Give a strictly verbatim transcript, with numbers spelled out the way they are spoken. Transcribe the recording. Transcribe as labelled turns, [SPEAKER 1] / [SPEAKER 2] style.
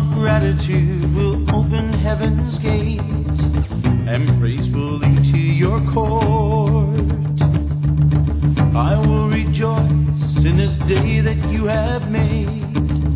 [SPEAKER 1] gratitude will open heaven's gate, and praise will lead to your court. I will rejoice in this day that you have made.